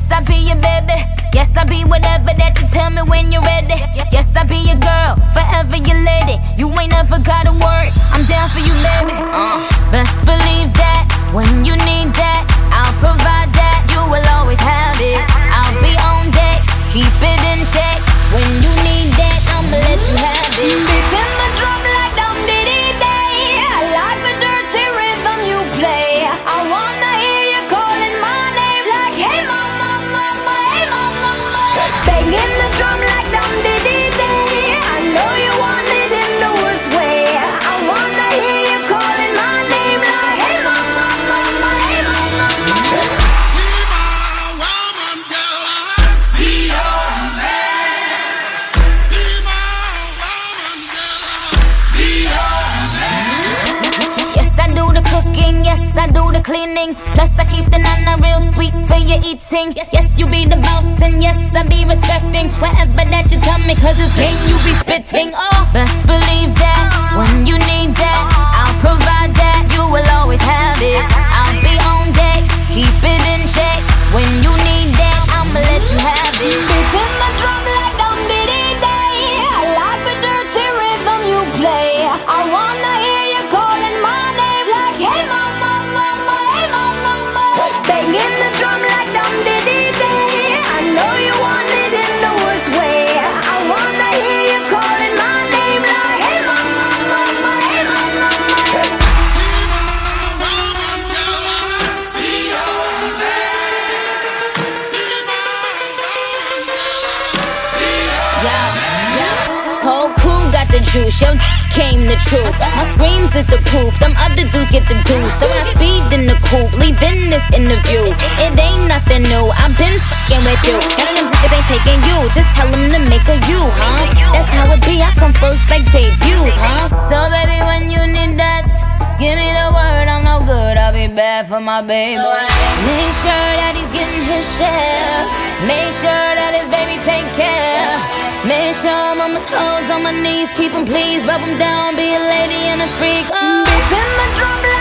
I be your baby. Yes, I be whatever that you tell me when you're ready. Yes, I be your girl, forever your lady. You ain't never gotta worry, I'm down for you, baby. Best believe that when you need that, I'll provide that. You will always have it. I'll be on deck, keep it in check. When you need that, I'ma let you have it. Beats in my drum like dum diddy day. I like the dirty rhythm you play. I wanna hear you calling my name like, hey mama, mama, hey mama, mama. Banging the drum like dum diddy day. I know you want it in the worst way. I wanna hear you calling my name like, hey mama, mama, hey mama, mama. Yes, I do the cleaning. Plus I keep the nana real sweet for your eating. Yes, you be the boss and yes, I be respecting whatever that you tell me, cause it's game you be spitting. Oh, best believe that when you need that, I'll provide that. You will always have it. I'll be on deck, keep it in check. When you need that, I'ma let you have it. Beats in my drum like dum diddy day. I like the dirty rhythm you play. I wanna hear you calling my name like, hey mama, mama, hey mama, mama. Banging the drum like dum diddy day. I know you want it in the worst way. I wanna hear you calling my name like, hey mama, mama, hey mama, mama. Whole crew got the juice, yo came the truth. My screams is the proof, them other dudes get the deuce. So I speed in the coupe, leaving this interview. It ain't nothing new, I've been fucking with you. None of them niggas ain't taking you, just tell them to make a you, huh? That's how it be, I come first like debuts, huh? So baby, when you need that, give me the word, I'm no good, I'll be bad for my baby. Make sure that he's getting his share. Make sure that his baby take care. Make sure I'm on my toes, on my knees, keep him please. Rub him down, be a lady and a freak. Oh. Beats in my drum like